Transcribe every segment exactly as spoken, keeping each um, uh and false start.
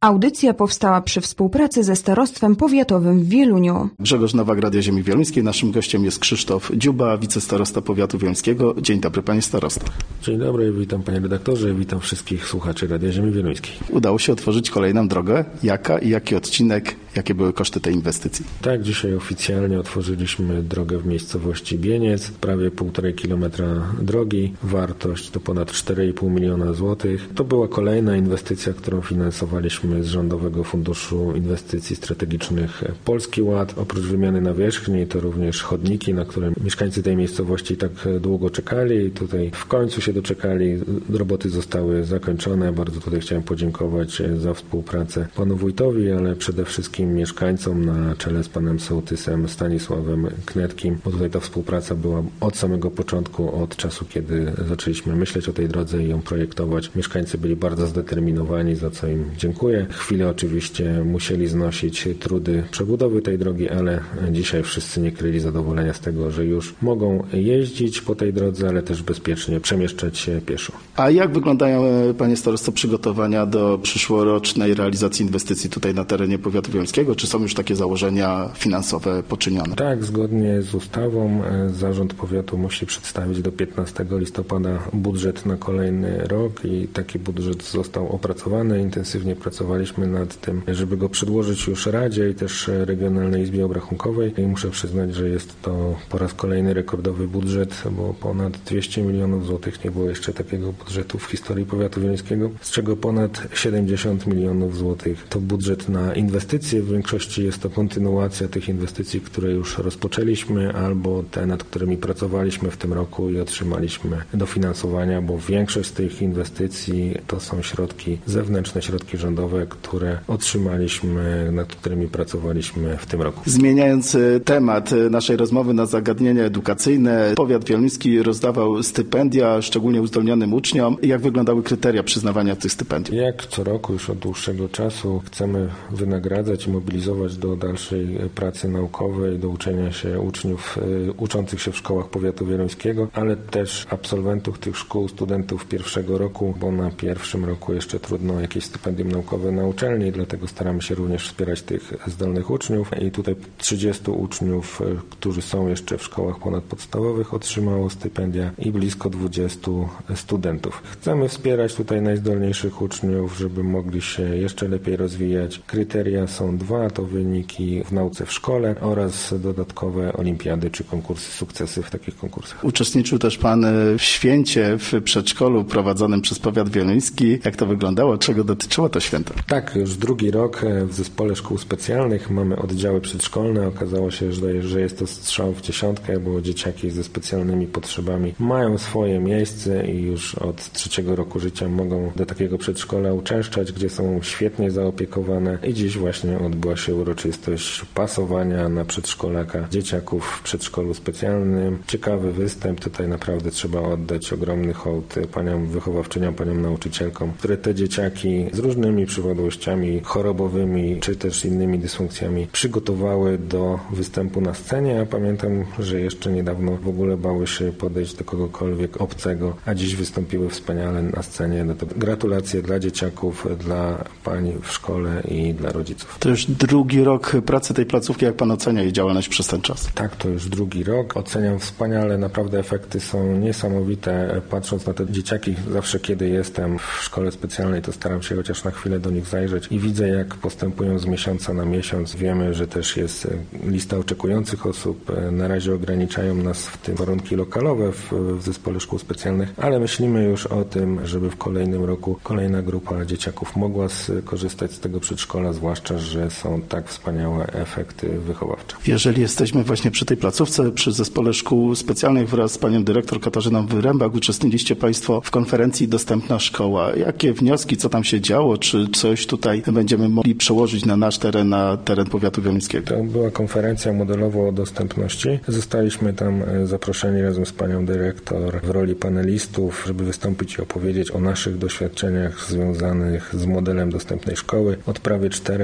Audycja powstała przy współpracy ze Starostwem Powiatowym w Wieluniu. Grzegorz Nowak, Radio Ziemi Wieluńskiej. Naszym gościem jest Krzysztof Dziuba, wicestarosta powiatu wieluńskiego. Dzień dobry, panie starosto. Dzień dobry, witam panie redaktorze, witam wszystkich słuchaczy Radia Ziemi Wieluńskiej. Udało się otworzyć kolejną drogę. Jaka i jaki odcinek, jakie były koszty tej inwestycji? Tak, dzisiaj oficjalnie otworzyliśmy drogę w miejscowości Bieniec, prawie półtorej kilometra drogi, wartość to ponad cztery i pół miliona złotych. To była kolejna inwestycja, którą finansowaliśmy z Rządowego Funduszu Inwestycji Strategicznych Polski Ład. Oprócz wymiany nawierzchni to również chodniki, na które mieszkańcy tej miejscowości tak długo czekali. Tutaj w końcu się doczekali, roboty zostały zakończone. Bardzo tutaj chciałem podziękować za współpracę panu wójtowi, ale przede wszystkim mieszkańcom na czele z panem sołtysem Stanisławem Knetkim, bo tutaj ta współpraca była od samego początku, od czasu, kiedy zaczęliśmy myśleć o tej drodze i ją projektować. Mieszkańcy byli bardzo zdeterminowani, za co im dziękuję. Chwilę oczywiście musieli znosić trudy przebudowy tej drogi, ale dzisiaj wszyscy nie kryli zadowolenia z tego, że już mogą jeździć po tej drodze, ale też bezpiecznie przemieszczać się pieszo. A jak wyglądają, panie starosto, przygotowania do przyszłorocznej realizacji inwestycji tutaj na terenie powiatu wieluńskiego? Czy są już takie założenia finansowe poczynione? Tak, zgodnie z ustawą zarząd powiatu musi przedstawić do piętnastego listopada budżet na kolejny rok i taki budżet został opracowany. Intensywnie pracowaliśmy nad tym, żeby go przedłożyć już Radzie i też Regionalnej Izbie Obrachunkowej. I muszę przyznać, że jest to po raz kolejny rekordowy budżet, bo ponad dwieście milionów złotych nie było jeszcze takiego budżetu w historii powiatu wieluńskiego, z czego ponad siedemdziesiąt milionów złotych to budżet na inwestycje. W większości jest to kontynuacja tych inwestycji, które już rozpoczęliśmy, albo te, nad którymi pracowaliśmy w tym roku i otrzymaliśmy dofinansowania, bo większość z tych inwestycji to są środki zewnętrzne, środki rządowe, które otrzymaliśmy, nad którymi pracowaliśmy w tym roku. Zmieniając temat naszej rozmowy na zagadnienia edukacyjne, powiat wieluński rozdawał stypendia, szczególnie uzdolnionym uczniom. Jak wyglądały kryteria przyznawania tych stypendiów? Jak co roku już od dłuższego czasu chcemy wynagradzać i mobilizować do dalszej pracy naukowej, do uczenia się uczniów uczących się w szkołach powiatu wieluńskiego, ale też absolwentów tych szkół, studentów pierwszego roku, bo na pierwszym roku jeszcze trudno jakieś stypendium naukowe na uczelni, dlatego staramy się również wspierać tych zdolnych uczniów i tutaj trzydziestu uczniów, którzy są jeszcze w szkołach ponadpodstawowych, otrzymało stypendia i blisko dwudziestu studentów. Chcemy wspierać tutaj najzdolniejszych uczniów, żeby mogli się jeszcze lepiej rozwijać. Kryteria są dwa, to wyniki w nauce w szkole oraz dodatkowe olimpiady czy konkursy, sukcesy w takich konkursach. Uczestniczył też pan w święcie w przedszkolu prowadzonym przez powiat wieluński. Jak to wyglądało? Czego dotyczyło to święto? Tak, już drugi rok w Zespole Szkół Specjalnych mamy oddziały przedszkolne. Okazało się, że jest to strzał w dziesiątkę, bo dzieciaki ze specjalnymi potrzebami mają swoje miejsce i już od trzeciego roku życia mogą do takiego przedszkola uczęszczać, gdzie są świetnie zaopiekowane i dziś właśnie odbyła się uroczystość pasowania na przedszkolaka dzieciaków w przedszkolu specjalnym. Ciekawy występ. Tutaj naprawdę trzeba oddać ogromny hołd paniom wychowawczyniom, paniom nauczycielkom, które te dzieciaki z różnymi przypadłościami chorobowymi czy też innymi dysfunkcjami przygotowały do występu na scenie. Ja pamiętam, że jeszcze niedawno w ogóle bały się podejść do kogokolwiek obcego, a dziś wystąpiły wspaniale na scenie. No to gratulacje dla dzieciaków, dla pań w szkole i dla rodziców. To już drugi rok pracy tej placówki. Jak pan ocenia jej działalność przez ten czas? Tak, to już drugi rok. Oceniam wspaniale. Naprawdę efekty są niesamowite. Patrząc na te dzieciaki, zawsze kiedy jestem w szkole specjalnej, to staram się chociaż na chwilę do nich zajrzeć i widzę, jak postępują z miesiąca na miesiąc. Wiemy, że też jest lista oczekujących osób. Na razie ograniczają nas w tym warunki lokalowe w, w Zespole Szkół Specjalnych, ale myślimy już o tym, żeby w kolejnym roku kolejna grupa dzieciaków mogła skorzystać z tego przedszkola, zwłaszcza, że są tak wspaniałe efekty wychowawcze. Jeżeli jesteśmy właśnie przy tej placówce, przy Zespole Szkół Specjalnych wraz z panią dyrektor Katarzyną Wyrębak, uczestniczyliście państwo w konferencji Dostępna Szkoła. Jakie wnioski, co tam się działo? Czy coś tutaj będziemy mogli przełożyć na nasz teren, na teren powiatu wieluńskiego? To była konferencja modelowo o dostępności. Zostaliśmy tam zaproszeni razem z panią dyrektor w roli panelistów, żeby wystąpić i opowiedzieć o naszych doświadczeniach związanych z modelem dostępnej szkoły. Od prawie czterech lat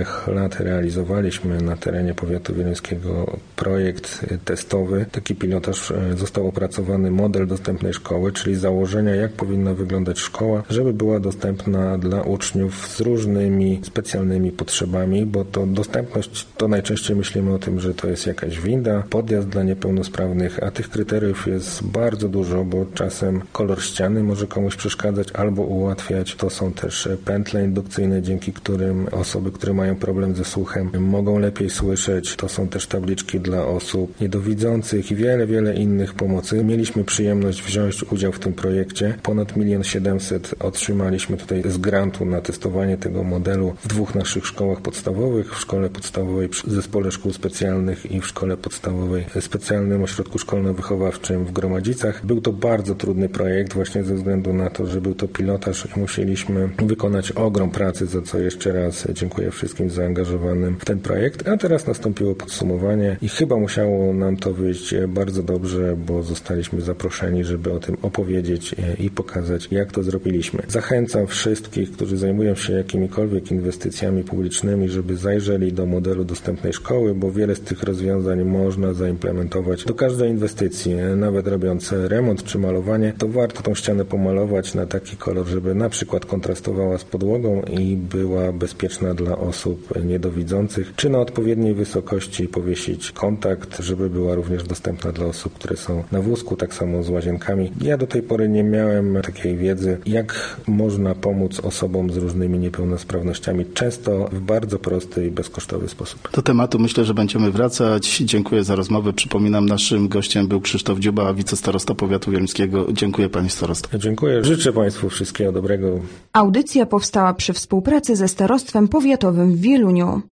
lat realizowaliśmy na terenie powiatu wieluńskiego projekt testowy. Taki pilotaż został opracowany model dostępnej szkoły, czyli założenia, jak powinna wyglądać szkoła, żeby była dostępna dla uczniów z różnymi specjalnymi potrzebami, bo to dostępność, to najczęściej myślimy o tym, że to jest jakaś winda, podjazd dla niepełnosprawnych, a tych kryteriów jest bardzo dużo, bo czasem kolor ściany może komuś przeszkadzać albo ułatwiać. To są też pętle indukcyjne, dzięki którym osoby, które mają problem ze słuchem, mogą lepiej słyszeć. To są też tabliczki dla osób niedowidzących i wiele, wiele innych pomocy. Mieliśmy przyjemność wziąć udział w tym projekcie. Ponad milion siedemset otrzymaliśmy tutaj z grantu na testowanie tego modelu w dwóch naszych szkołach podstawowych, w szkole podstawowej przy Zespole Szkół Specjalnych i w szkole podstawowej w Specjalnym Ośrodku Szkolno-Wychowawczym w Gromadzicach. Był to bardzo trudny projekt właśnie ze względu na to, że był to pilotaż i musieliśmy wykonać ogrom pracy, za co jeszcze raz dziękuję wszystkim zaangażowanym w ten projekt. A teraz nastąpiło podsumowanie i chyba musiało nam to wyjść bardzo dobrze, bo zostaliśmy zaproszeni, żeby o tym opowiedzieć i pokazać, jak to zrobiliśmy. Zachęcam wszystkich, którzy zajmują się jakimikolwiek inwestycjami publicznymi, żeby zajrzeli do modelu dostępnej szkoły, bo wiele z tych rozwiązań można zaimplementować do każdej inwestycji. Nawet robiąc remont czy malowanie, to warto tą ścianę pomalować na taki kolor, żeby na przykład kontrastowała z podłogą i była bezpieczna dla osób niedowidzących, czy na odpowiedniej wysokości powiesić kontakt, żeby była również dostępna dla osób, które są na wózku, tak samo z łazienkami. Ja do tej pory nie miałem takiej wiedzy, jak można pomóc osobom z różnymi niepełnosprawnościami, często w bardzo prosty i bezkosztowy sposób. Do tematu myślę, że będziemy wracać. Dziękuję za rozmowę. Przypominam, naszym gościem był Krzysztof Dziuba, wicestarosta powiatu wieluńskiego. Dziękuję panie starosto. Dziękuję. Życzę państwu wszystkiego dobrego. Audycja powstała przy współpracy ze Starostwem Powiatowym w Wieluniu.